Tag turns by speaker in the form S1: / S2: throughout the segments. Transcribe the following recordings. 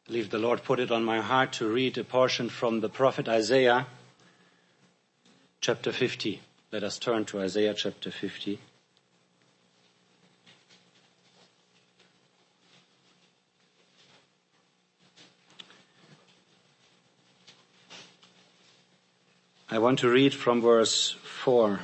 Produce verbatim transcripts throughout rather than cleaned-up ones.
S1: I believe the Lord put it on my heart to read a portion from the prophet Isaiah, chapter fifty. Let us turn to Isaiah chapter fifty. I want to read from verse four.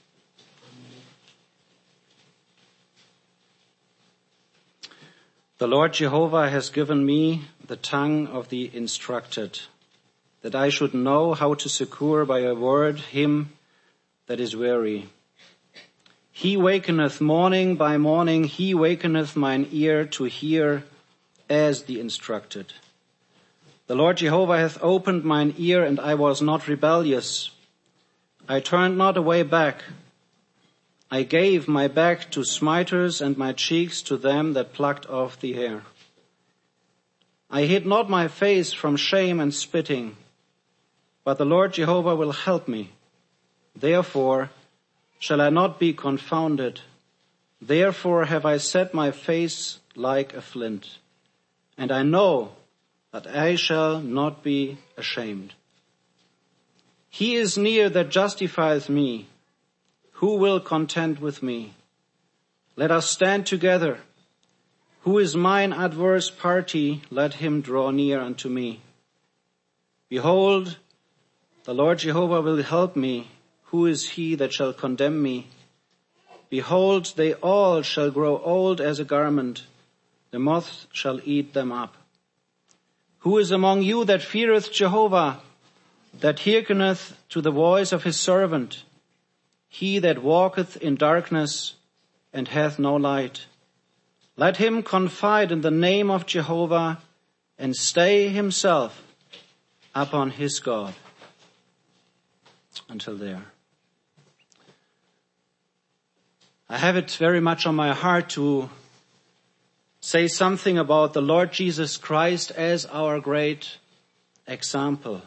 S1: The Lord Jehovah has given me the tongue of the instructed, that I should know how to succor by a word him that is weary. He wakeneth morning by morning, he wakeneth mine ear to hear as the instructed. The Lord Jehovah hath opened mine ear, and I was not rebellious. I turned not away back. I gave my back to smiters and my cheeks to them that plucked off the hair. I hid not my face from shame and spitting, but the Lord Jehovah will help me. Therefore shall I not be confounded. Therefore have I set my face like a flint, and I know that I shall not be ashamed. He is near that justifieth me. Who will contend with me? Let us stand together. Who is mine adverse party? Let him draw near unto me. Behold, the Lord Jehovah will help me. Who is he that shall condemn me? Behold, they all shall grow old as a garment. The moth shall eat them up. Who is among you that feareth Jehovah, that hearkeneth to the voice of his servant? He that walketh in darkness and hath no light. Let him confide in the name of Jehovah and stay himself upon his God. Until there. I have it very much on my heart to say something about the Lord Jesus Christ as our great example.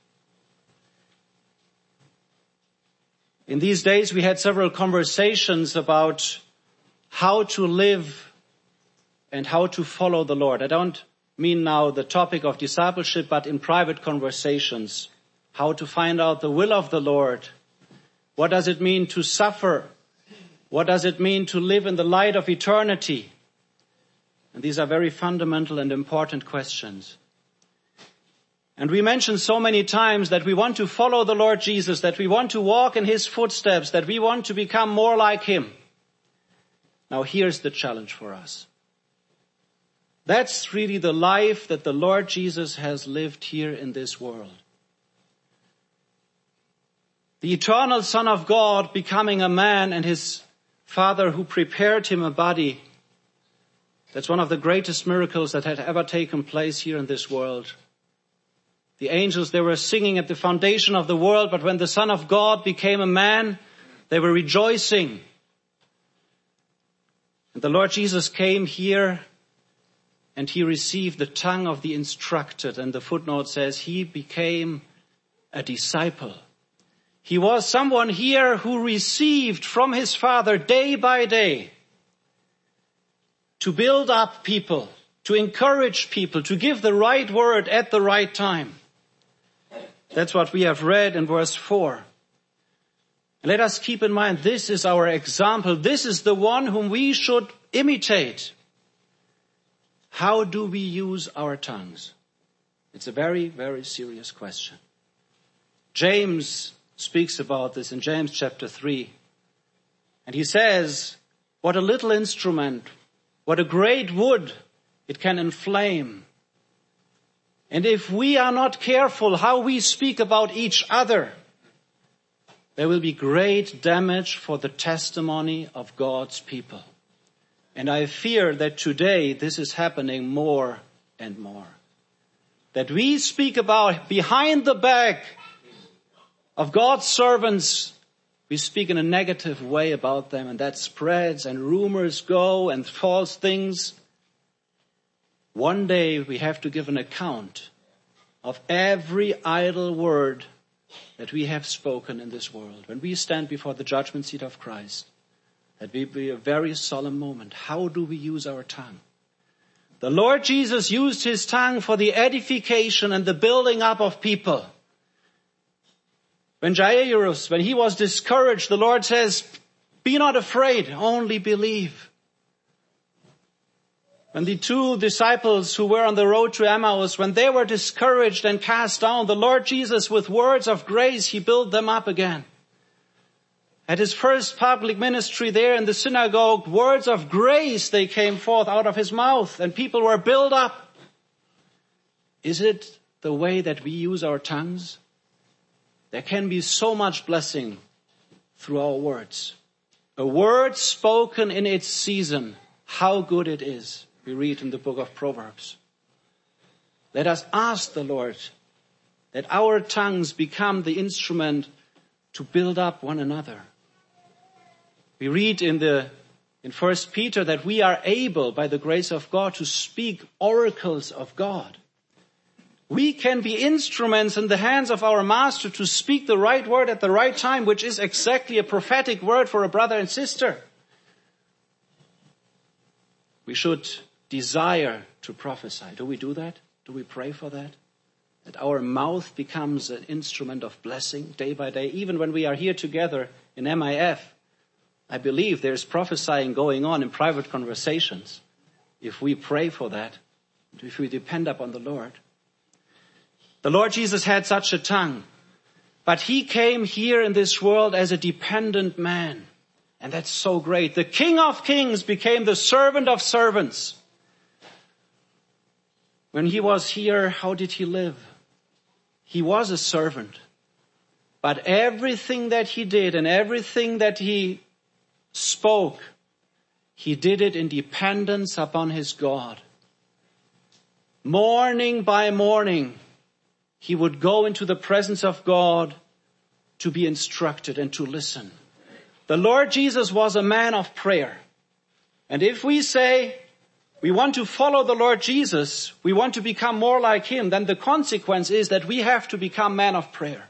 S1: In these days we had several conversations about how to live and how to follow the Lord. I don't mean now the topic of discipleship, but in private conversations. How to find out the will of the Lord. What does it mean to suffer? What does it mean to live in the light of eternity? And these are very fundamental and important questions. And we mentioned so many times that we want to follow the Lord Jesus, that we want to walk in his footsteps, that we want to become more like him. Now here's the challenge for us. That's really the life that the Lord Jesus has lived here in this world. The eternal Son of God becoming a man, and his Father who prepared him a body. That's one of the greatest miracles that had ever taken place here in this world. The angels, they were singing at the foundation of the world, but when the Son of God became a man, they were rejoicing. And the Lord Jesus came here and he received the tongue of the instructed. And the footnote says he became a disciple. He was someone here who received from his Father day by day to build up people, to encourage people, to give the right word at the right time. That's what we have read in verse four. And let us keep in mind, this is our example. This is the one whom we should imitate. How do we use our tongues? It's a very, very serious question. James speaks about this in James chapter three. And he says, what a little instrument, what a great wood it can inflame. And if we are not careful how we speak about each other, there will be great damage for the testimony of God's people. And I fear that today this is happening more and more. That we speak about behind the back of God's servants, we speak in a negative way about them, and that spreads and rumors go and false things. One day we have to give an account of every idle word that we have spoken in this world. When we stand before the judgment seat of Christ, that will be a very solemn moment. How do we use our tongue? The Lord Jesus used his tongue for the edification and the building up of people. When Jairus, when he was discouraged, the Lord says, be not afraid, only believe. When the two disciples who were on the road to Emmaus, when they were discouraged and cast down, the Lord Jesus, with words of grace, he built them up again. At his first public ministry there in the synagogue, words of grace, they came forth out of his mouth, and people were built up. Is it the way that we use our tongues? There can be so much blessing through our words. A word spoken in its season, how good it is. We read in the book of Proverbs. Let us ask the Lord that our tongues become the instrument to build up one another. We read in the in First Peter that we are able, by the grace of God, to speak oracles of God. We can be instruments in the hands of our Master to speak the right word at the right time, which is exactly a prophetic word for a brother and sister. We should desire to prophesy. Do we do that? Do we pray for that? That our mouth becomes an instrument of blessing day by day. Even when we are here together in M I F, I believe there's prophesying going on in private conversations. If we pray for that, if we depend upon the Lord. The Lord Jesus had such a tongue, but he came here in this world as a dependent man. And that's so great. The King of Kings became the servant of servants. When he was here, how did he live? He was a servant. But everything that he did and everything that he spoke, he did it in dependence upon his God. Morning by morning, he would go into the presence of God to be instructed and to listen. The Lord Jesus was a man of prayer. And if we say we want to follow the Lord Jesus, we want to become more like him, then the consequence is that we have to become men of prayer.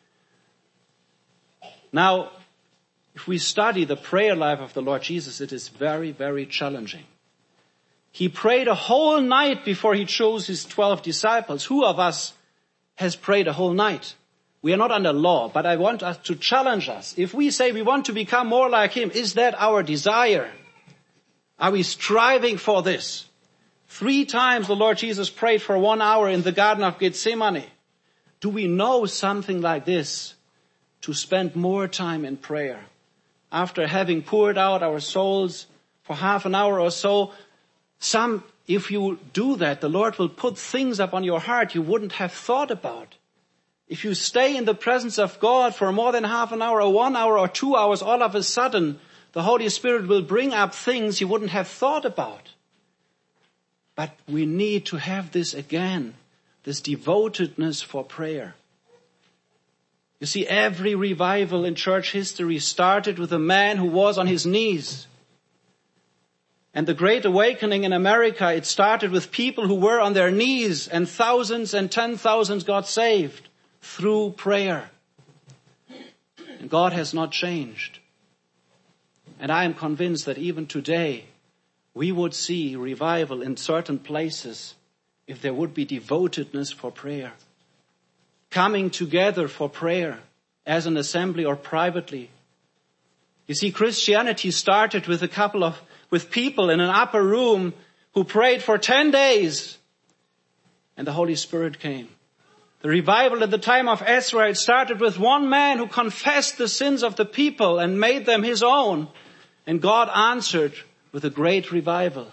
S1: Now, if we study the prayer life of the Lord Jesus, it is very, very challenging. He prayed a whole night before he chose his twelve disciples. Who of us has prayed a whole night? We are not under law, but I want us to challenge us. If we say we want to become more like him, is that our desire? Are we striving for this? Three times the Lord Jesus prayed for one hour in the Garden of Gethsemane. Do we know something like this? To spend more time in prayer. After having poured out our souls for half an hour or so, some, if you do that, the Lord will put things up on your heart you wouldn't have thought about. If you stay in the presence of God for more than half an hour or one hour or two hours, all of a sudden, the Holy Spirit will bring up things you wouldn't have thought about. But we need to have this again, this devotedness for prayer. You see, every revival in church history started with a man who was on his knees. And the Great Awakening in America, it started with people who were on their knees, and thousands and ten thousands got saved through prayer. And God has not changed. And I am convinced that even today, we would see revival in certain places if there would be devotedness for prayer. Coming together for prayer as an assembly or privately. You see, Christianity started with a couple of, with people in an upper room who prayed for ten days and the Holy Spirit came. The revival at the time of Ezra, it started with one man who confessed the sins of the people and made them his own. And God answered with a great revival.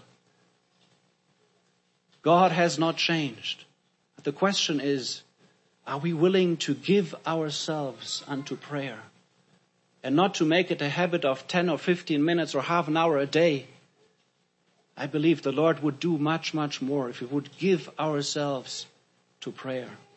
S1: God has not changed. But the question is, are we willing to give ourselves unto prayer? And not to make it a habit of ten or fifteen minutes or half an hour a day. I believe the Lord would do much, much more if we would give ourselves to prayer.